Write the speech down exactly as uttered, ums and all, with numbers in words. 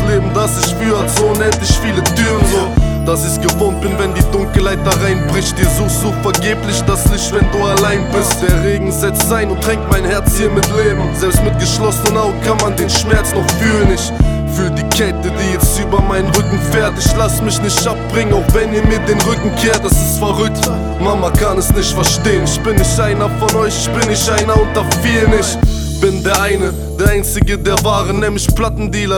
Leben, das ich führe, hat so unendlich viele Türen, so dass ich's gewohnt bin, wenn die Dunkelheit da reinbricht. Ihr suchst so vergeblich das Licht, wenn du allein bist. Der Regen setzt ein und tränkt mein Herz hier mit Leben. Selbst mit geschlossenen Augen kann man den Schmerz noch fühlen. Ich fühl die Kälte, die jetzt über meinen Rücken fährt. Ich lass mich nicht abbringen, auch wenn ihr mir den Rücken kehrt. Das ist verrückt, Mama kann es nicht verstehen. Ich bin nicht einer von euch, ich bin nicht einer unter vielen. Ich bin der eine, der einzige, der wahre, nämlich Plattendealer.